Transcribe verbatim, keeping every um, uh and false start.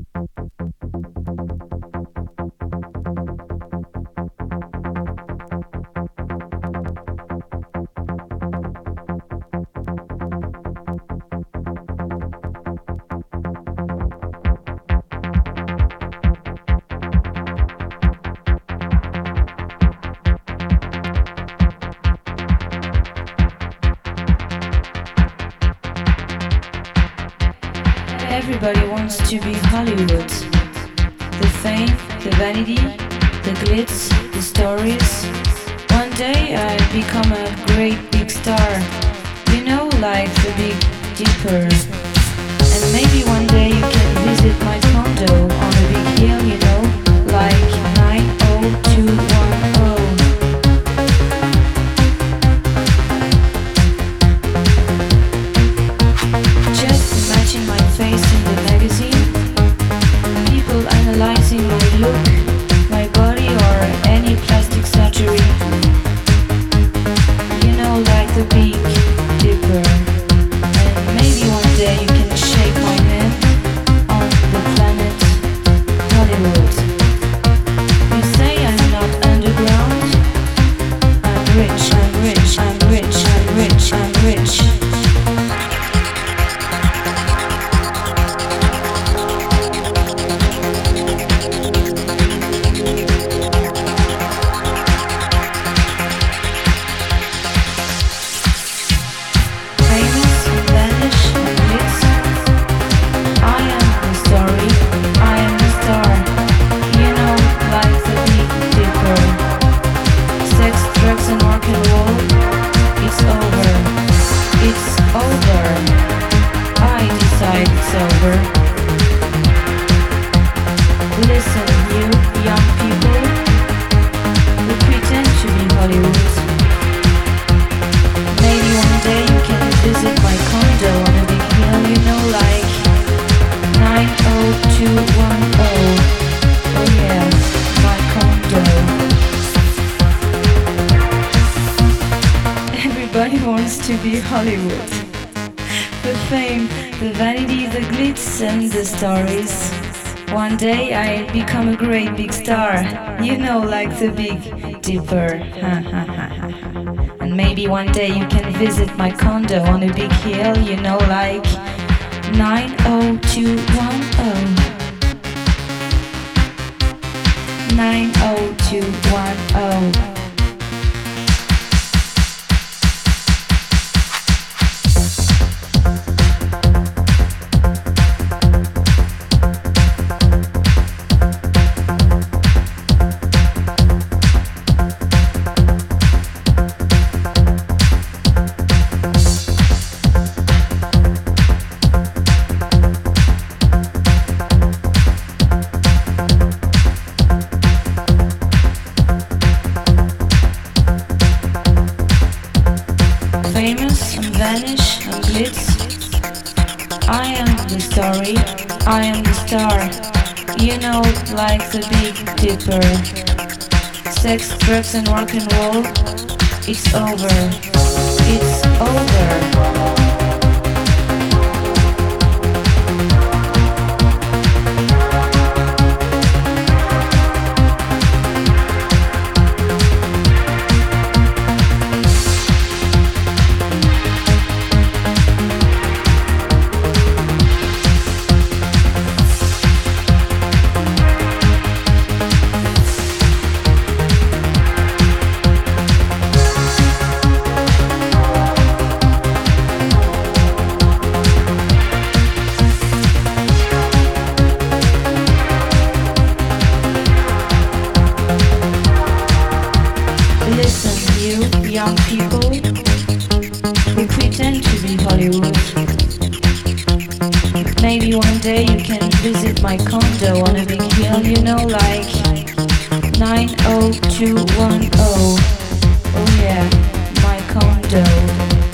Everybody wants to be Hollywood. The fame, the vanity, the glitz, the stories. One day I'll become a great big star. You know, like the Big Dipper. And maybe one day you can visit my condo on a big hill, you know, like nine oh two one oh. Just imagine my face in the magazine. People analyzing my look, my body, or any plastic surgery. You know, like the Big Dipper. And maybe one day you can shake my hand on the planet Hollywood. You say I'm not underground. I'm rich, I'm rich, I'm rich, I'm rich, I'm rich. Everybody wants to be Hollywood. The fame, the vanity, the glitz and the stories. One day I'll become a great big star. You know, like the Big Dipper. And maybe one day you can visit my condo on a big hill, you know, like nine oh two one oh. nine oh two one oh. Famous and vanish and glitz. I am the story, I am the star. You know, like the Big Dipper. Sex, drugs and rock and roll. It's over. It's over. Young people who pretend to be Hollywood. Maybe one day you can visit my condo on a big hill, you know, like nine oh two one oh. Oh yeah, my condo.